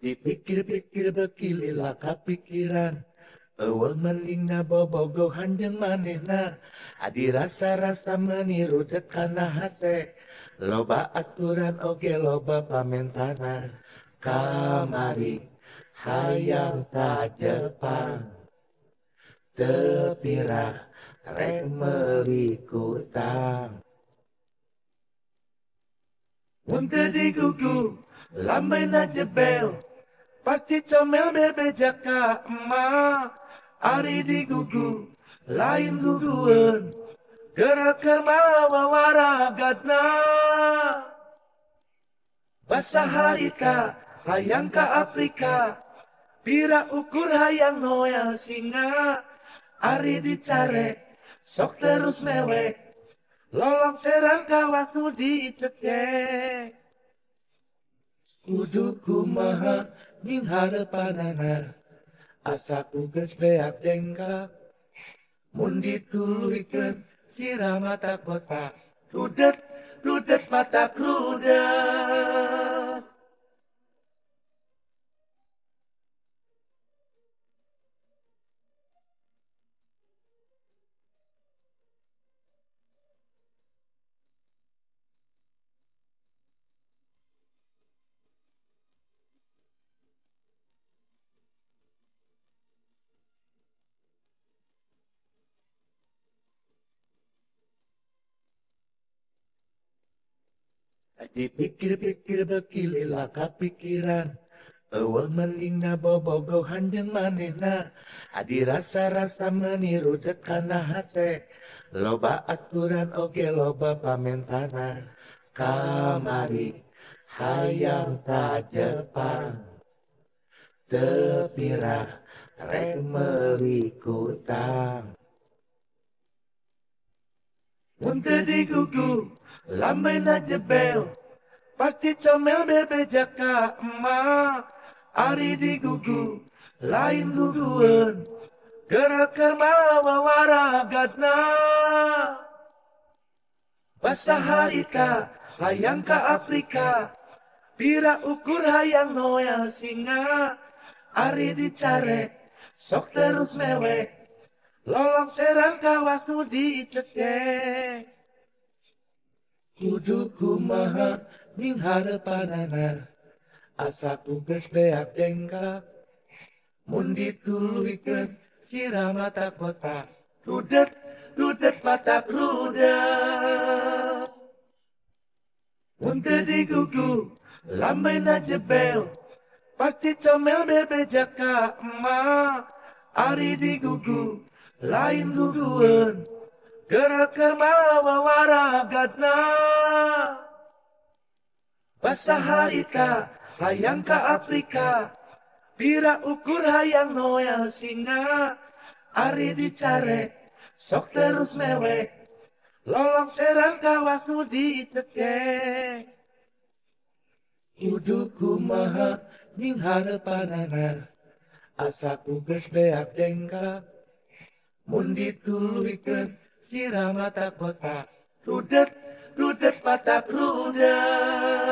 Dipikir-pikir bekililah kapikiran, eueuh melingna bobogohan jeung manehna. Adi rasa-rasa meniru det kana hate, loba aturan oge loba pamensana. Kamari hayang ka Jepang, teu pirah rek meuli kutang. Mun teu digugu lambeuna jebel, pasti comel bebe jaka emak. Ari digugu lain gugueun, gerak mawa waragatna. Basa harita hayang ka Afrika, pira ukur hayang Noel singa. Ari dicare sok terus mewek, lolong serang kawas nu dicekek. Kudu kumaha ning harepanana, asa geus beak dengkak. Mun dituluykeun sirah mata kotak, rudet rudet mata rudet. Dipikir-pikir bekililah kapikiran, eueuh melingna bobogohan jeung manehna. Adi rasa-rasa meniru det kana hate, loba aturan oge loba pamensana. Kamari hayang ka Jepang, teu pirah rek meuli kutang. Mun teu digugu lambeuna jebel, pasti comel bebe jaka emak. Ari digugu lain gugueun, gerak mawa waragatna. Basa harita hayang ka Afrika, pira ukur hayang Noel singa. Ari dicare sok terus mewek, lolong serang kawas nu dicekek. Kudu kumaha ning harepanana, asa geus beak dengkak. Mun dituluykeun sirah mata kotak, rudet rudet mata rudet. Mun teu digugu lambeuna jebel, pasti comel bebe jaka emak. Ari digugu lain gugueun, gerak mawa waragatna. Basa harita hayang ka Afrika, pira ukur hayang Noel singa. Ari dicare sok terus mewek, lolong serang kawas nu dicekek. Kudu kumaha ning harepanana, asa geus beak dengkak. Mun dituluykeun sirah mata kotak, rudet rudet mata rudet.